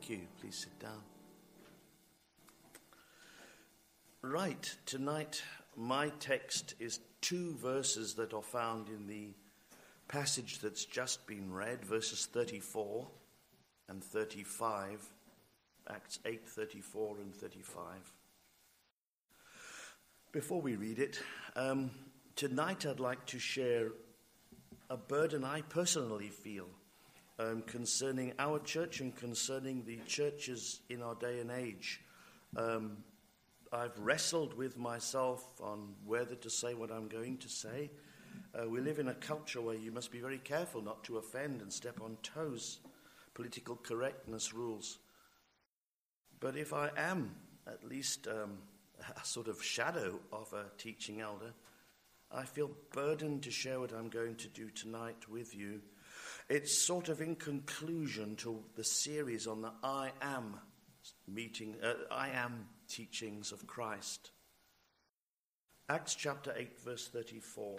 Thank you. Please sit down. Right, tonight my text is two verses that are found in the passage that's just been read, verses 34 and 35, Acts 8, 34 and 35. Before we read it, tonight I'd like to share a burden I personally feel concerning our church and concerning the churches in our day and age. I've wrestled with myself on whether to say what I'm going to say. We live in a culture where you must be very careful not to offend and step on toes, political correctness rules. But if I am at least a sort of shadow of a teaching elder, I feel burdened to share what I'm going to do tonight with you. It's sort of in conclusion to the series on the I Am teachings of Christ. Acts chapter 8, verse 34.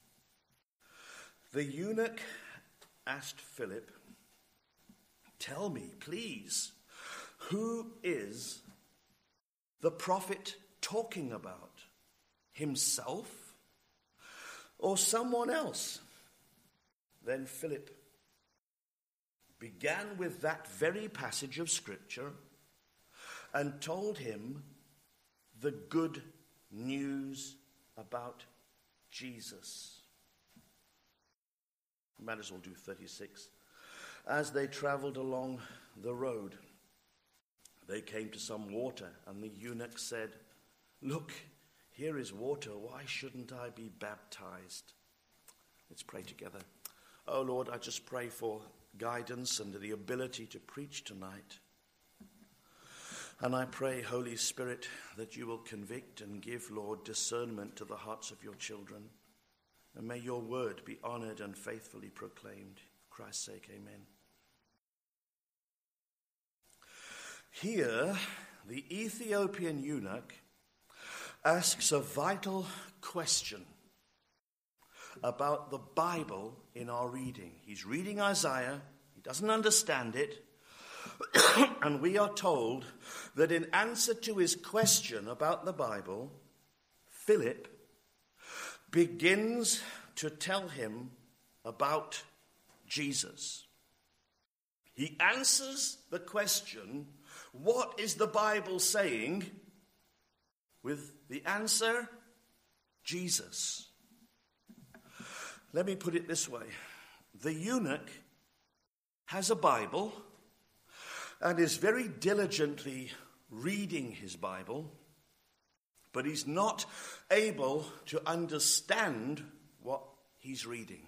The eunuch asked Philip, "Tell me, please, who is the prophet talking about? Himself or someone else?" Then Philip began with that very passage of Scripture and told him the good news about Jesus. Might as well do 36. As they traveled along the road, they came to some water, and the eunuch said, "Look, here is water. Why shouldn't I be baptized?" Let's pray together. Oh Lord, I just pray for guidance and the ability to preach tonight. And I pray, Holy Spirit, that you will convict and give, Lord, discernment to the hearts of your children. And may your word be honored and faithfully proclaimed. For Christ's sake, amen. Here, the Ethiopian eunuch asks a vital question about the Bible in our reading. He's reading Isaiah, he doesn't understand it, and we are told that in answer to his question about the Bible, Philip begins to tell him about Jesus. He answers the question, what is the Bible saying, with the answer, Jesus. Let me put it this way. The eunuch has a Bible and is very diligently reading his Bible, but he's not able to understand what he's reading.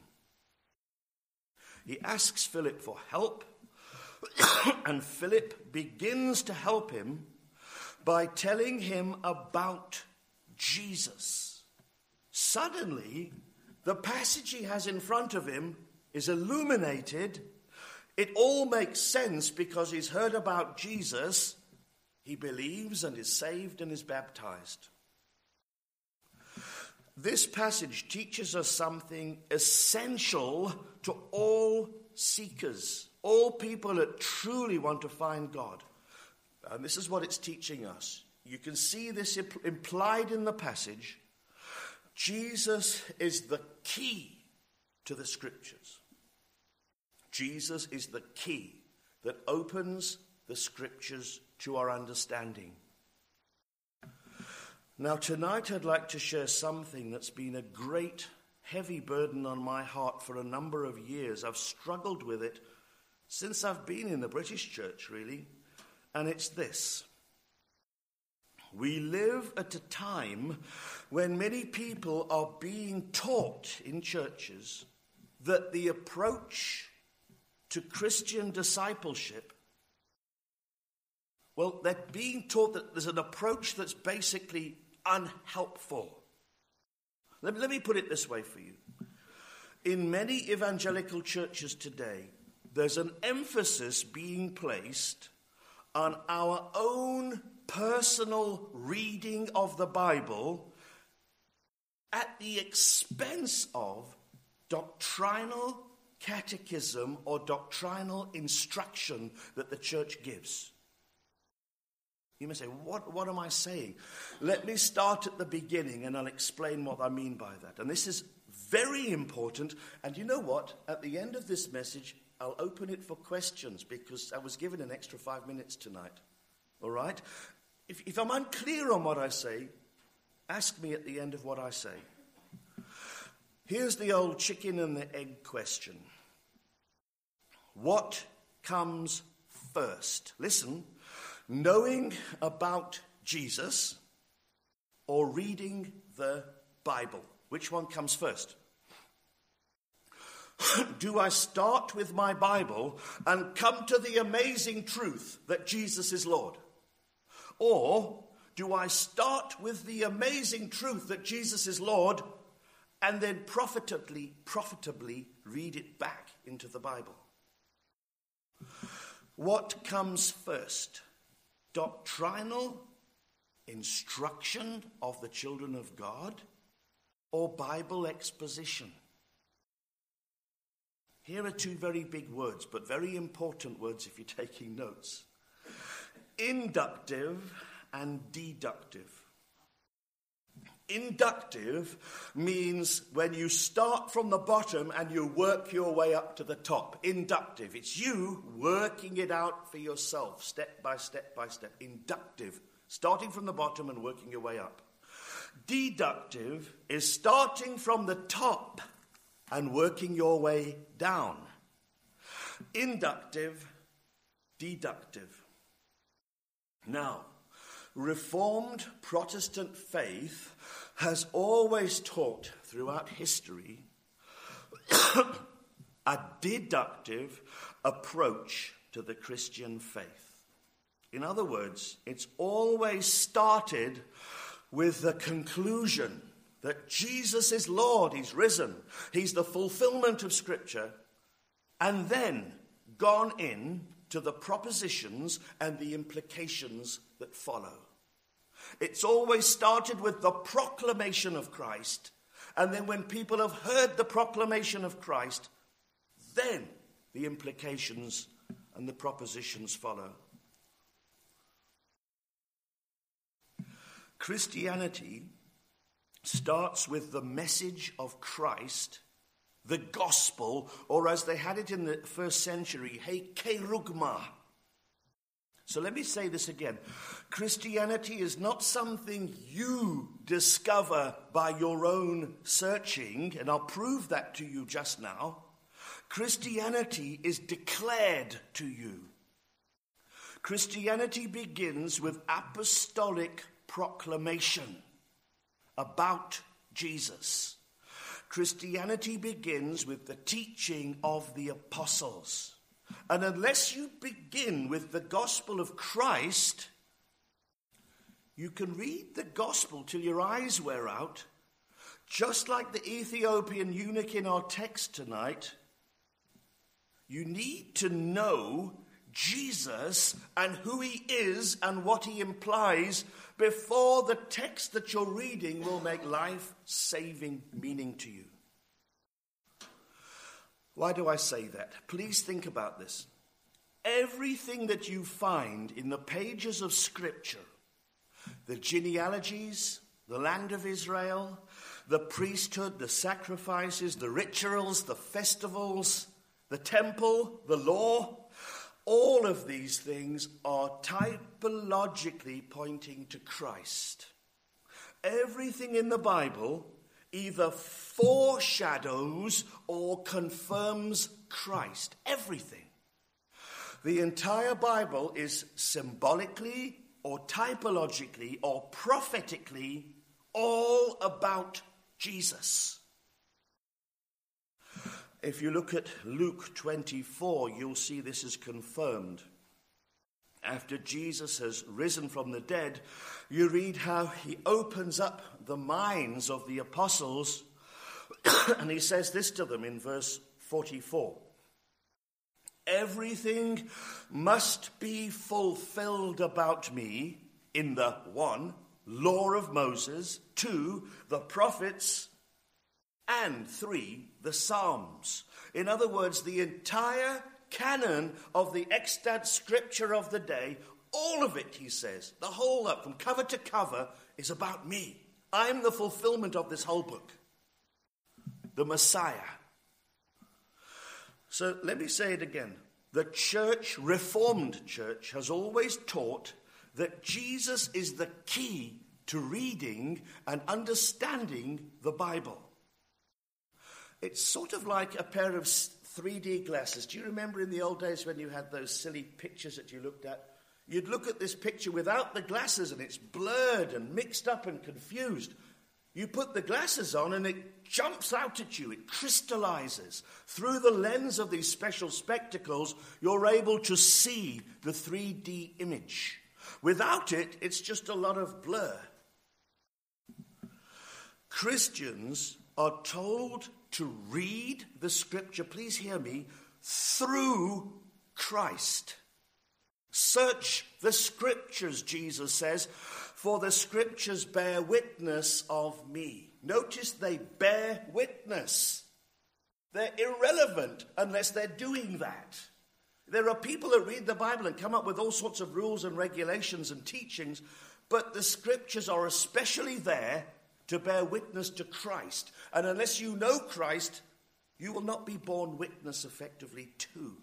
He asks Philip for help, and Philip begins to help him by telling him about Jesus. Suddenly, the passage he has in front of him is illuminated. It all makes sense because he's heard about Jesus. He believes and is saved and is baptized. This passage teaches us something essential to all seekers, all people that truly want to find God. And this is what it's teaching us. You can see this implied in the passage. Jesus is the key to the Scriptures. Jesus is the key that opens the Scriptures to our understanding. Now, tonight I'd like to share something that's been a great, heavy burden on my heart for a number of years. I've struggled with it since I've been in the British church, really. And it's this. We live at a time when many people are being taught in churches that the approach to Christian discipleship, well, they're being taught that there's an approach that's basically unhelpful. Let me put it this way for you. In many evangelical churches today, there's an emphasis being placed on our own personal reading of the Bible at the expense of doctrinal catechism or doctrinal instruction that the church gives. You may say, what am I saying? Let me start at the beginning and I'll explain what I mean by that. And this is very important. And you know what? At the end of this message, I'll open it for questions because I was given an extra 5 minutes tonight. All right? If I'm unclear on what I say, ask me at the end of what I say. Here's the old chicken and the egg question. What comes first? Listen, knowing about Jesus or reading the Bible? Which one comes first? Do I start with my Bible and come to the amazing truth that Jesus is Lord? Or do I start with the amazing truth that Jesus is Lord and then profitably read it back into the Bible? What comes first? Doctrinal instruction of the children of God or Bible exposition? Here are two very big words, but very important words if you're taking notes. Inductive and deductive. Inductive means when you start from the bottom and you work your way up to the top. Inductive. It's you working it out for yourself, step by step by step. Inductive. Starting from the bottom and working your way up. Deductive is starting from the top and working your way down. Inductive, deductive. Now, Reformed Protestant faith has always taught throughout history a deductive approach to the Christian faith. In other words, it's always started with the conclusion that Jesus is Lord, he's risen, he's the fulfillment of Scripture, and then gone in to the propositions and the implications that follow. It's always started with the proclamation of Christ, and then when people have heard the proclamation of Christ, then the implications and the propositions follow. Christianity starts with the message of Christ, the gospel, or as they had it in the first century, he kerugma. So let me say this again. Christianity is not something you discover by your own searching, and I'll prove that to you just now. Christianity is declared to you. Christianity begins with apostolic proclamation about Jesus. Christianity begins with the teaching of the apostles. And unless you begin with the gospel of Christ, you can read the gospel till your eyes wear out, just like the Ethiopian eunuch in our text tonight. You need to know Jesus and who he is and what he implies before the text that you're reading will make life-saving meaning to you. Why do I say that? Please think about this. Everything that you find in the pages of Scripture, the genealogies, the land of Israel, the priesthood, the sacrifices, the rituals, the festivals, the temple, the law, all of these things are typologically pointing to Christ. Everything in the Bible either foreshadows or confirms Christ. Everything. The entire Bible is symbolically or typologically or prophetically all about Jesus. If you look at Luke 24, you'll see this is confirmed. After Jesus has risen from the dead, you read how he opens up the minds of the apostles, and he says this to them in verse 44. Everything must be fulfilled about me in the 1, law of Moses, 2, the prophets, and 3, the Psalms. In other words, the entire canon of the extant scripture of the day, all of it, he says, the whole up from cover to cover, is about me. I'm the fulfillment of this whole book, the Messiah. So let me say it again. The church, Reformed church, has always taught that Jesus is the key to reading and understanding the Bible. It's sort of like a pair of 3D glasses. Do you remember in the old days when you had those silly pictures that you looked at? You'd look at this picture without the glasses and it's blurred and mixed up and confused. You put the glasses on and it jumps out at you. It crystallizes. Through the lens of these special spectacles, you're able to see the 3D image. Without it, it's just a lot of blur. Christians are told to read the scripture, please hear me, through Christ. Search the scriptures, Jesus says, for the scriptures bear witness of me. Notice they bear witness. They're irrelevant unless they're doing that. There are people that read the Bible and come up with all sorts of rules and regulations and teachings, but the scriptures are especially there to bear witness to Christ. And unless you know Christ, you will not be borne witness effectively to.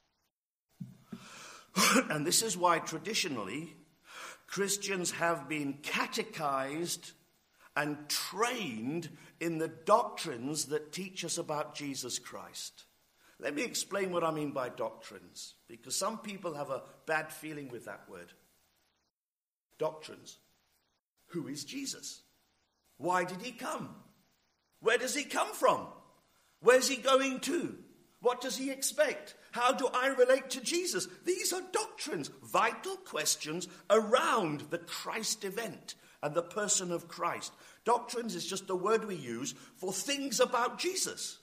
And this is why traditionally Christians have been catechized and trained in the doctrines that teach us about Jesus Christ. Let me explain what I mean by doctrines, because some people have a bad feeling with that word. Doctrines. Who is Jesus? Why did he come? Where does he come from? Where's he going to? What does he expect? How do I relate to Jesus? These are doctrines, vital questions around the Christ event and the person of Christ. Doctrines is just a word we use for things about Jesus.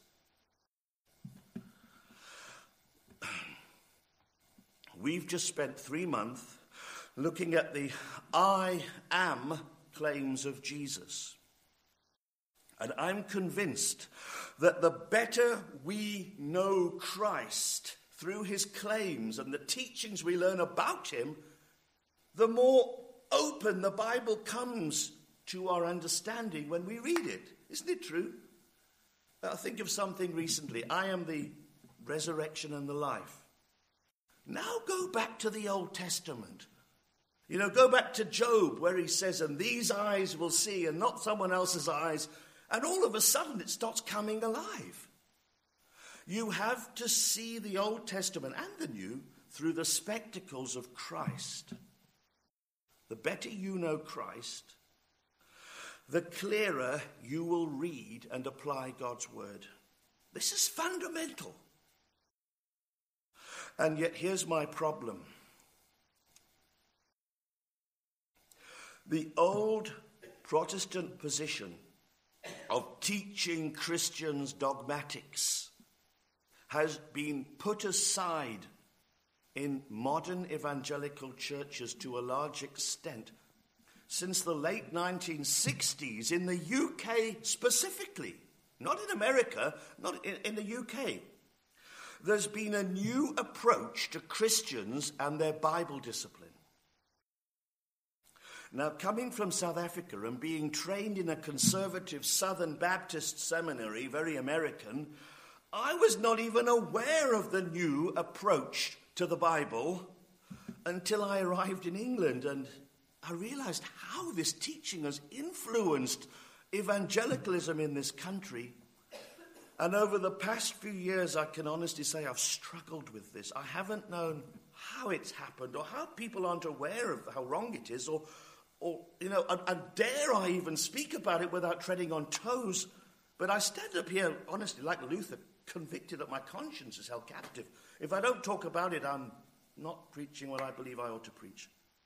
We've just spent 3 months looking at the I am claims of Jesus. And I'm convinced that the better we know Christ through his claims and the teachings we learn about him, the more open the Bible comes to our understanding when we read it. Isn't it true? Now, think of something recently. I am the resurrection and the life. Now go back to the Old Testament. Go back to Job where he says, and these eyes will see and not someone else's eyes. And all of a sudden it starts coming alive. You have to see the Old Testament and the New through the spectacles of Christ. The better you know Christ, the clearer you will read and apply God's word. This is fundamental. And yet here's my problem. The old Protestant position of teaching Christians dogmatics has been put aside in modern evangelical churches to a large extent since the late 1960s in the UK specifically, not in America, not in the UK. There's been a new approach to Christians and their Bible discipline. Now, coming from South Africa and being trained in a conservative Southern Baptist seminary, very American, I was not even aware of the new approach to the Bible until I arrived in England, and I realized how this teaching has influenced evangelicalism in this country. And over the past few years, I can honestly say I've struggled with this. I haven't known how it's happened or how people aren't aware of how wrong it is or and dare I even speak about it without treading on toes. But I stand up here, honestly, like Luther, convicted that my conscience is held captive. If I don't talk about it, I'm not preaching what I believe I ought to preach.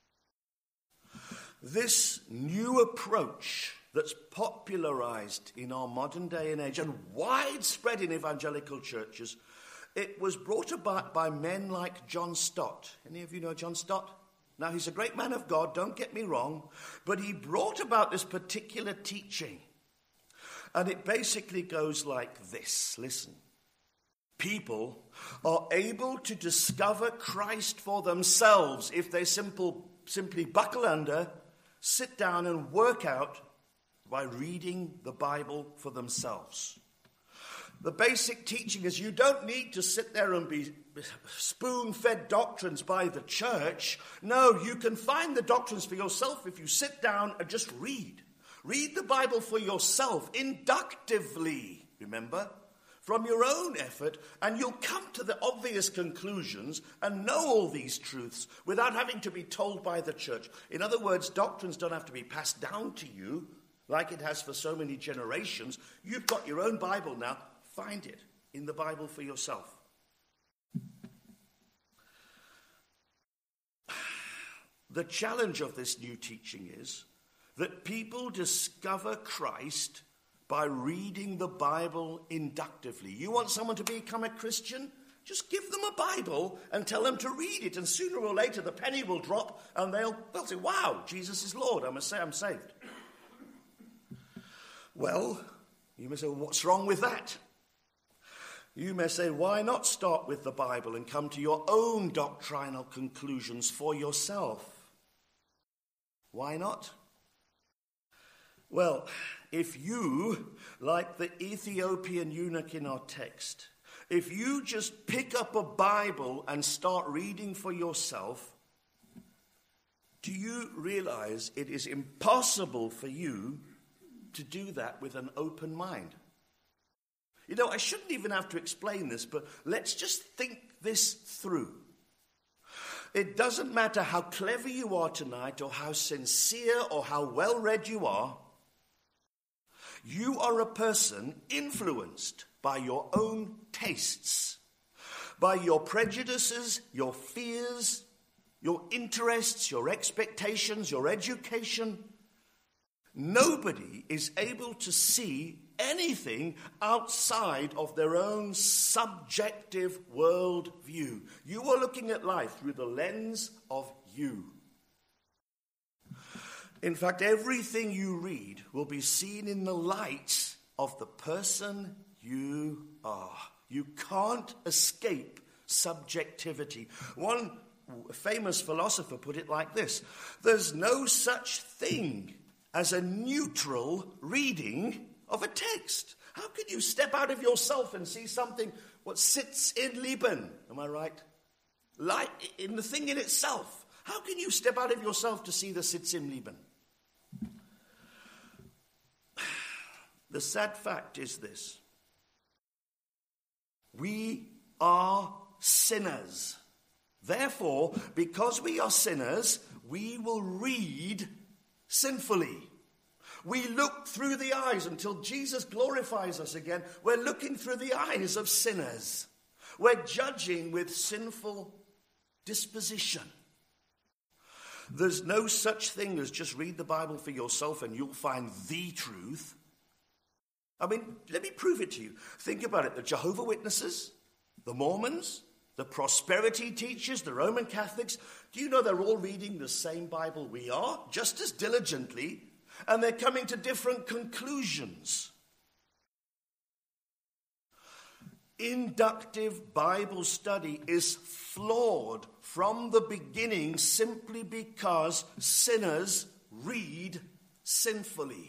This new approach that's popularized in our modern day and age and widespread in evangelical churches, it was brought about by men like John Stott. Any of you know John Stott? Now, he's a great man of God, don't get me wrong, but he brought about this particular teaching. And it basically goes like this. Listen. People are able to discover Christ for themselves if they simply buckle under, sit down and work out by reading the Bible for themselves. The basic teaching is you don't need to sit there and be spoon-fed doctrines by the church. No, you can find the doctrines for yourself if you sit down and just read. Read the Bible for yourself, inductively, remember, from your own effort, and you'll come to the obvious conclusions and know all these truths without having to be told by the church. In other words, doctrines don't have to be passed down to you like it has for so many generations. You've got your own Bible now. Find it in the Bible for yourself. The challenge of this new teaching is that people discover Christ by reading the Bible inductively. You want someone to become a Christian? Just give them a Bible and tell them to read it, and sooner or later the penny will drop and they'll say, wow, Jesus is Lord, I must say I'm saved. Well, you may say, well, what's wrong with that? You may say, why not start with the Bible and come to your own doctrinal conclusions for yourself? Why not? Well, if you, like the Ethiopian eunuch in our text, if you just pick up a Bible and start reading for yourself, do you realize it is impossible for you to do that with an open mind? You know, I shouldn't even have to explain this, but let's just think this through. It doesn't matter how clever you are tonight, or how sincere or how well-read you are. You are a person influenced by your own tastes, by your prejudices, your fears, your interests, your expectations, your education. Nobody is able to see anything outside of their own subjective worldview. You are looking at life through the lens of you. In fact, everything you read will be seen in the light of the person you are. You can't escape subjectivity. One famous philosopher put it like this: there's no such thing as a neutral reading of a text. How can you step out of yourself and see something what sits in Leben? Am I right? Like in the thing in itself. How can you step out of yourself to see the sits in Leben? The sad fact is this: we are sinners. Therefore, because we are sinners, we will read sinfully. We look through the eyes until Jesus glorifies us again. We're looking through the eyes of sinners. We're judging with sinful disposition. There's no such thing as just read the Bible for yourself and you'll find the truth. I mean, let me prove it to you. Think about it. The Jehovah's Witnesses, the Mormons, the prosperity teachers, the Roman Catholics, do you know they're all reading the same Bible we are, just as diligently, and they're coming to different conclusions. Inductive Bible study is flawed from the beginning simply because sinners read sinfully.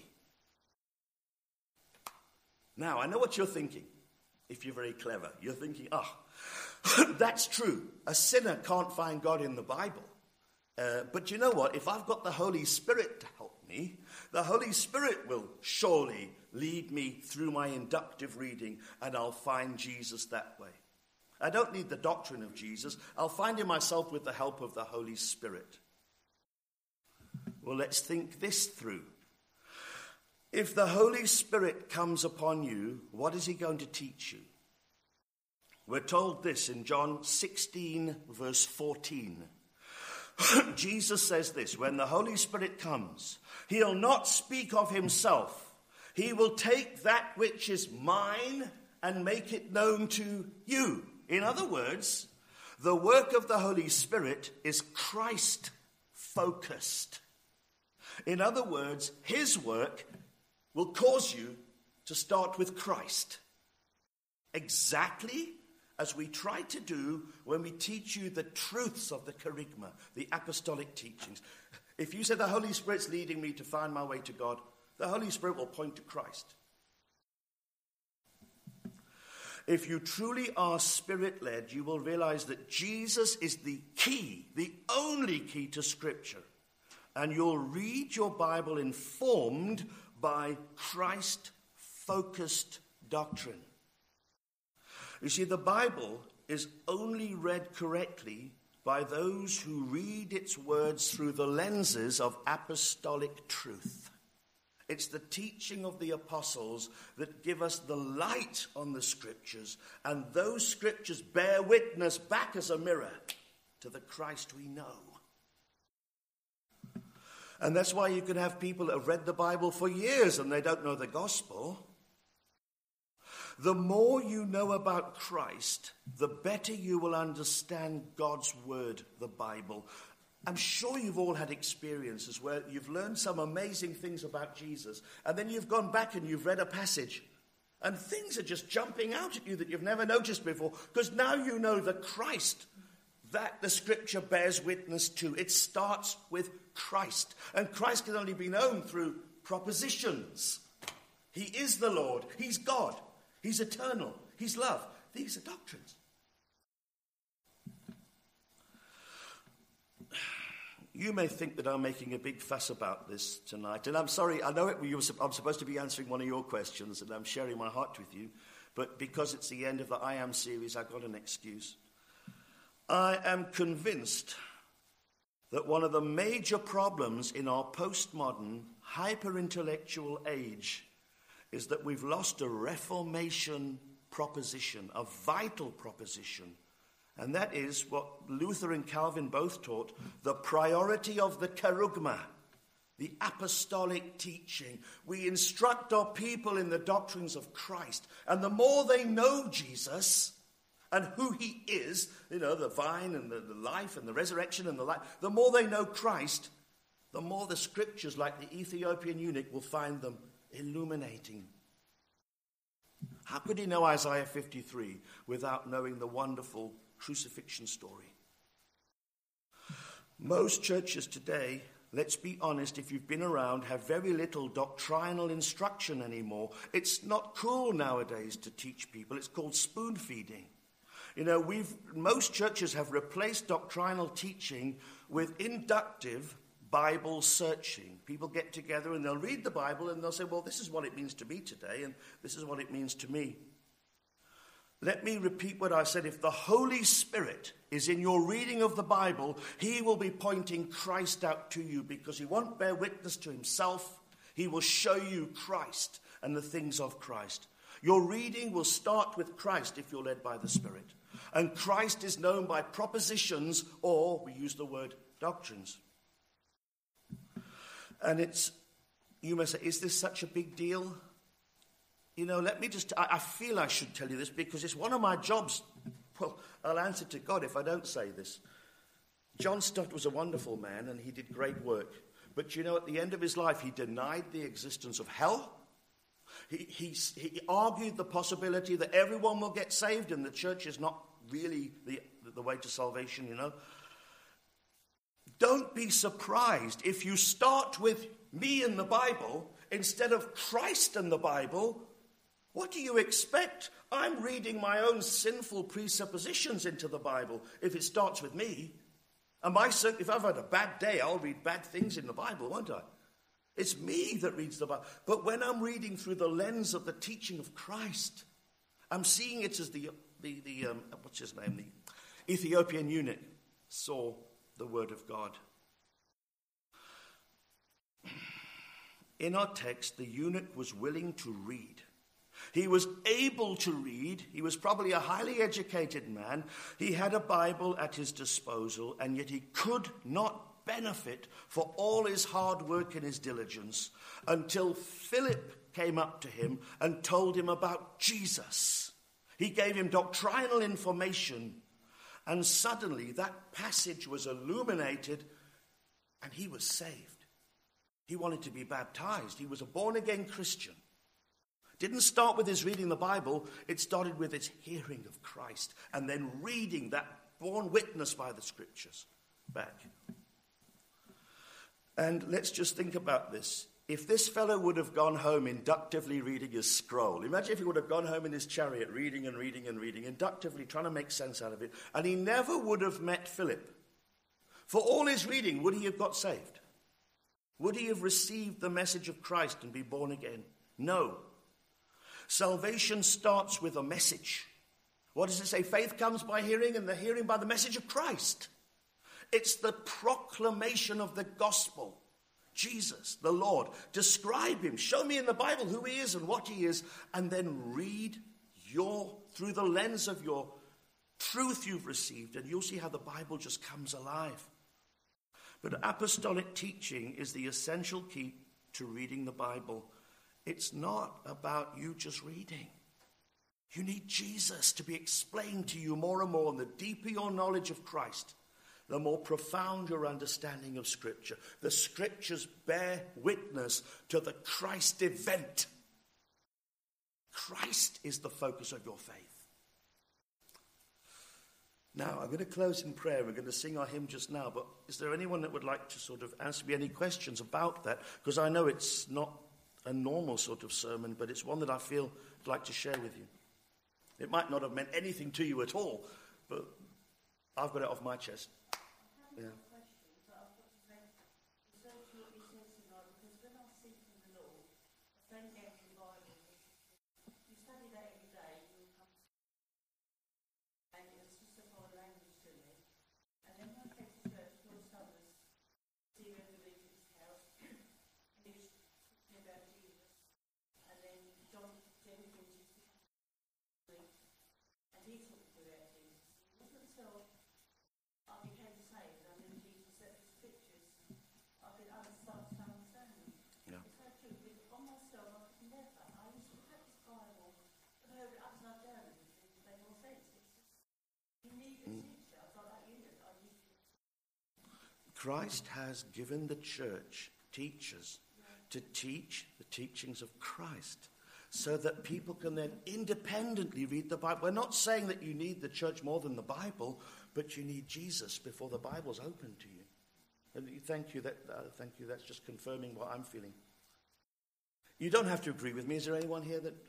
Now, I know what you're thinking. If you're very clever, you're thinking, that's true. A sinner can't find God in the Bible. But you know what? If I've got the Holy Spirit to help me, the Holy Spirit will surely lead me through my inductive reading, and I'll find Jesus that way. I don't need the doctrine of Jesus. I'll find him myself with the help of the Holy Spirit. Well, let's think this through. If the Holy Spirit comes upon you, what is he going to teach you? We're told this in John 16, verse 14. Jesus says this: when the Holy Spirit comes, he'll not speak of himself. He will take that which is mine and make it known to you. In other words, the work of the Holy Spirit is Christ-focused. In other words, his work will cause you to start with Christ, exactly as we try to do when we teach you the truths of the kerygma, the apostolic teachings. If you say the Holy Spirit's leading me to find my way to God, the Holy Spirit will point to Christ. If you truly are Spirit-led, you will realize that Jesus is the key, the only key to Scripture. And you'll read your Bible informed by Christ-focused doctrine. You see, the Bible is only read correctly by those who read its words through the lenses of apostolic truth. It's the teaching of the apostles that give us the light on the Scriptures, and those Scriptures bear witness back as a mirror to the Christ we know. And that's why you can have people that have read the Bible for years and they don't know the gospel. The more you know about Christ, the better you will understand God's word, the Bible. I'm sure you've all had experiences where you've learned some amazing things about Jesus, and then you've gone back and you've read a passage, and things are just jumping out at you that you've never noticed before, because now you know the Christ that the Scripture bears witness to. It starts with Christ, and Christ can only be known through propositions. He is the Lord. He's God. He's eternal. He's love. These are doctrines. You may think that I'm making a big fuss about this tonight, and I'm sorry, I know I'm supposed to be answering one of your questions, and I'm sharing my heart with you, but because it's the end of the I Am series, I've got an excuse. I am convinced that one of the major problems in our postmodern, hyper-intellectual age is that we've lost a Reformation proposition, a vital proposition. And that is what Luther and Calvin both taught, the priority of the kerygma, the apostolic teaching. We instruct our people in the doctrines of Christ. And the more they know Jesus and who he is, the vine and the life and the resurrection and the life, the more they know Christ, the more the Scriptures, like the Ethiopian eunuch, will find them illuminating. How could he know Isaiah 53 without knowing the wonderful crucifixion story? Most churches today, let's be honest, if you've been around, have very little doctrinal instruction anymore. It's not cool nowadays to teach people. It's called spoon feeding. Most churches have replaced doctrinal teaching with inductive Bible searching. People get together and they'll read the Bible and they'll say, well, this is what it means to me today, and this is what it means to me. Let me repeat what I said. If the Holy Spirit is in your reading of the Bible, he will be pointing Christ out to you, because he won't bear witness to himself. He will show you Christ and the things of Christ. Your reading will start with Christ if you're led by the Spirit. And Christ is known by propositions, or we use the word doctrines. And you may say, is this such a big deal? I feel I should tell you this because it's one of my jobs. Well, I'll answer to God if I don't say this. John Stott was a wonderful man and he did great work. But at the end of his life, he denied the existence of hell. He argued the possibility that everyone will get saved and the church is not really the way to salvation, Don't be surprised if you start with me and the Bible instead of Christ and the Bible. What do you expect? I'm reading my own sinful presuppositions into the Bible if it starts with me. And if I've had a bad day, I'll read bad things in the Bible, won't I? It's me that reads the Bible. But when I'm reading through the lens of the teaching of Christ, I'm seeing it as the Ethiopian eunuch saw the word of God. In our text, the eunuch was willing to read. He was able to read. He was probably a highly educated man. He had a Bible at his disposal, and yet he could not benefit for all his hard work and his diligence until Philip came up to him and told him about Jesus. He gave him doctrinal information, and suddenly that passage was illuminated, and he was saved. He wanted to be baptized. He was a born-again Christian. Didn't start with his reading the Bible. It started with his hearing of Christ and then reading that borne witness by the scriptures back. And let's just think about this. If this fellow would have gone home inductively reading his scroll, imagine if he would have gone home in his chariot reading and reading and reading, inductively trying to make sense out of it, and he never would have met Philip. For all his reading, would he have got saved? Would he have received the message of Christ and be born again? No. Salvation starts with a message. What does it say? Faith comes by hearing, and the hearing by the message of Christ. It's the proclamation of the gospel. Jesus, the Lord. Describe him. Show me in the Bible who he is and what he is, and then read through the lens of your truth you've received, and you'll see how the Bible just comes alive. But apostolic teaching is the essential key to reading the Bible. It's not about you just reading. You need Jesus to be explained to you more and more, and the deeper your knowledge of Christ, the more profound your understanding of Scripture. The Scriptures bear witness to the Christ event. Christ is the focus of your faith. Now, I'm going to close in prayer. We're going to sing our hymn just now, but is there anyone that would like to sort of answer me any questions about that? Because I know it's not a normal sort of sermon, but it's one that I feel I'd like to share with you. It might not have meant anything to you at all, but I've got it off my chest. Yeah. Christ has given the church teachers to teach the teachings of Christ so that people can then independently read the Bible. We're not saying that you need the church more than the Bible, but you need Jesus before the Bible's open to you. And thank you. That's just confirming what I'm feeling. You don't have to agree with me. Is there anyone here that...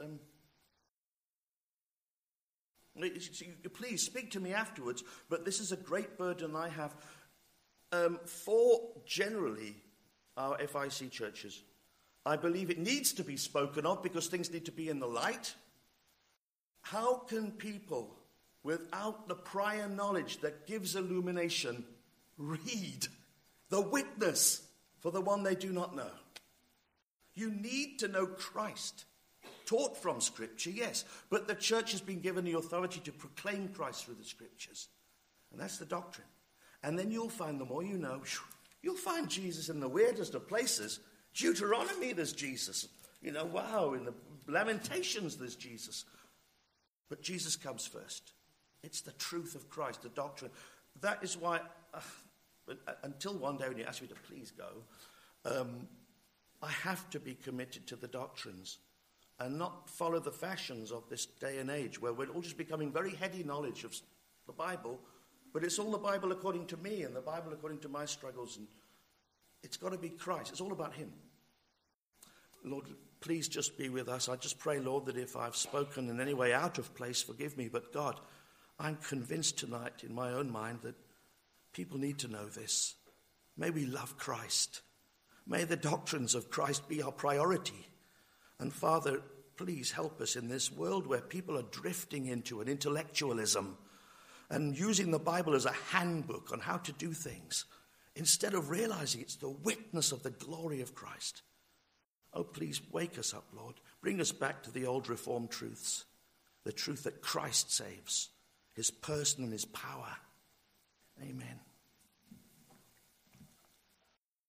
Please speak to me afterwards, but this is a great burden I have for generally our FIC churches. I believe it needs to be spoken of because things need to be in the light. How can people, without the prior knowledge that gives illumination, read the witness for the one they do not know? You need to know Christ. Taught from Scripture, yes, but the church has been given the authority to proclaim Christ through the Scriptures. And that's the doctrine. And then you'll find, the more you know, you'll find Jesus in the weirdest of places. Deuteronomy, there's Jesus. Wow, in the Lamentations, there's Jesus. But Jesus comes first. It's the truth of Christ, the doctrine. That is why, until one day when you ask me to please go, I have to be committed to the doctrines and not follow the fashions of this day and age where we're all just becoming very heady knowledge of the Bible, but it's all the Bible according to me and the Bible according to my struggles, and it's got to be Christ. It's all about him. Lord, please just be with us. I just pray, Lord, that if I've spoken in any way out of place, forgive me. But God, I'm convinced tonight in my own mind that people need to know this. May we love Christ. May the doctrines of Christ be our priority. And Father, please help us in this world where people are drifting into an intellectualism and using the Bible as a handbook on how to do things, instead of realizing it's the witness of the glory of Christ. Oh, please wake us up, Lord. Bring us back to the old Reformed truths, the truth that Christ saves, his person and his power. Amen.